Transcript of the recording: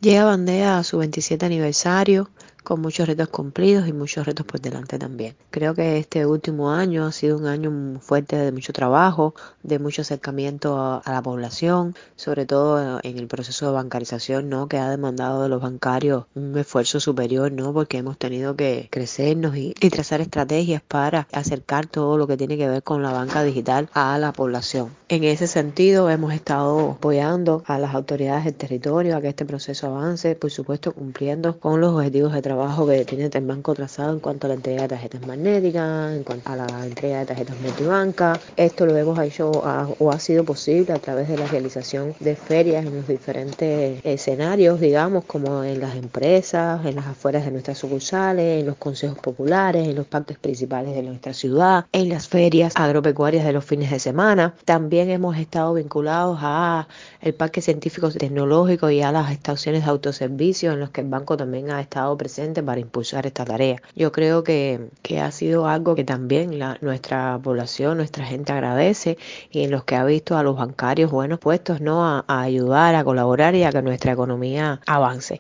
Llega Bandea a su 27 aniversario con muchos retos cumplidos y muchos retos por delante también. Creo que este último año ha sido un año muy fuerte de mucho trabajo, de mucho acercamiento a la población, sobre todo en el proceso de bancarización, ¿no? Que ha demandado de los bancarios un esfuerzo superior, ¿no? Porque hemos tenido que crecernos y trazar estrategias para acercar todo lo que tiene que ver con la banca digital a la población. En ese sentido, hemos estado apoyando a las autoridades del territorio a que este proceso avance, por supuesto cumpliendo con los objetivos de trabajo que tiene el banco trazado en cuanto a la entrega de tarjetas magnéticas, en cuanto a la entrega de tarjetas multibanca. Esto lo hemos hecho o ha sido posible a través de la realización de ferias en los diferentes escenarios, digamos, como en las empresas, en las afueras de nuestras sucursales, en los consejos populares, en los parques principales de nuestra ciudad, en las ferias agropecuarias de los fines de semana. También hemos estado vinculados a el Parque Científico Tecnológico y a las estaciones de autoservicio en los que el banco también ha estado presente para impulsar esta tarea. Yo creo que ha sido algo que también nuestra población, nuestra gente agradece y en los que ha visto a los bancarios buenos puestos, ¿no? A ayudar, a colaborar y a que nuestra economía avance.